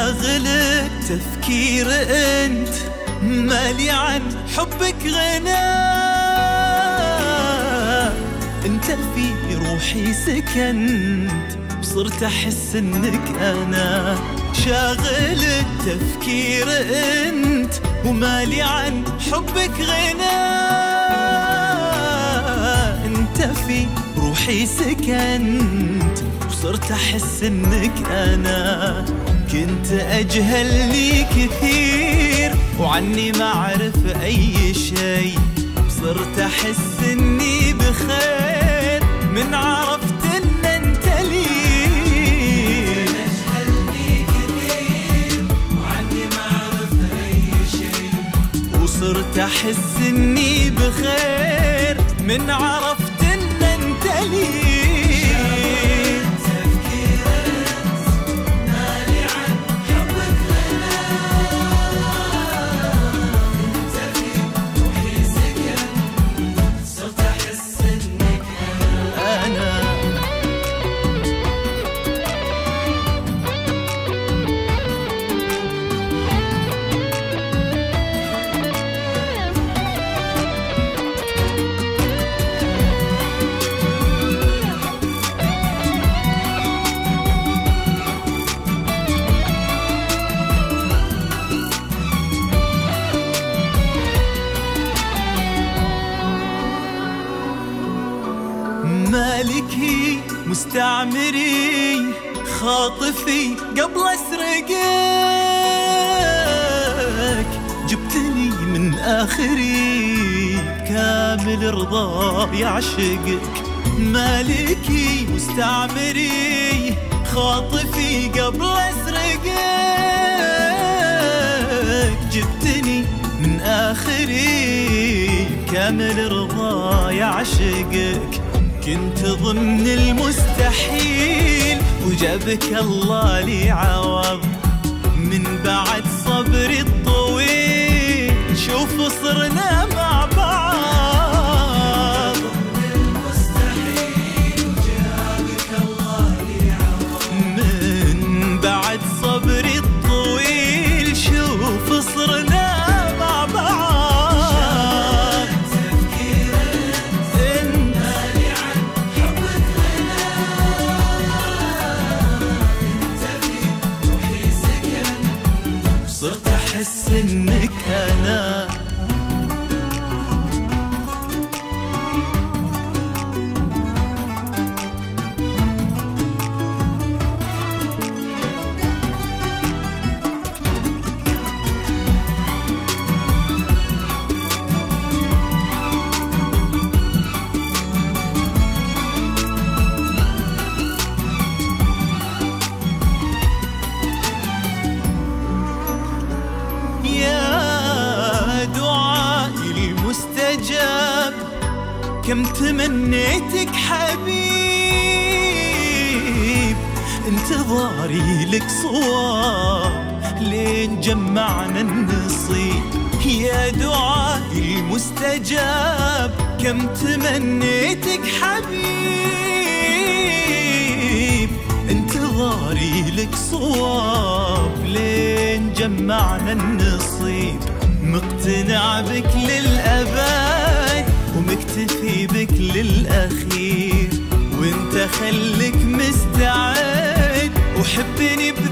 شاغلك تفكير انت، مالي عن حبك غنى، انت في روحي سكنت، صرت احس انك انا. شاغلك تفكير انت، ومالي عن حبك غنى، انت في روحي سكنت، وصرت احس انك انا. كنت اجهلني كثير، وعني ما اعرف اي شيء، صرت احس اني بخير من عرفت ان انت لي. اجهلني كثير، وعني ما اعرف اي شيء، وصرت احس اني بخير من عرفت ان انت لي. مالكي مستعمري خاطفي قبل اسرقك، جبتني من اخري كامل رضا يعشقك. مالكي مستعمري خاطفي قبل اسرقك، جبتني من اخري كامل رضا يعشقك. كنت ضمن المستحيل، وجابك الله لي عوض، من بعد صبري الطويل شوف صرنا مع بعض. ضمن المستحيل، وجابك الله لي عوض، من بعد صبري الطويل شوف صرنا مع بعض. صرت أحس إنك أنا. مستجاب كم تمنيتك حبيب، انتظاري لك صواب لين جمعنا النصيب. يا دعائي المستجاب كم تمنيتك حبيب، انتظاري لك صواب لين جمعنا النصيب. مقتنع بك للأبد، ومكتفي بك للأخير، وانت خليك مستعد وحبني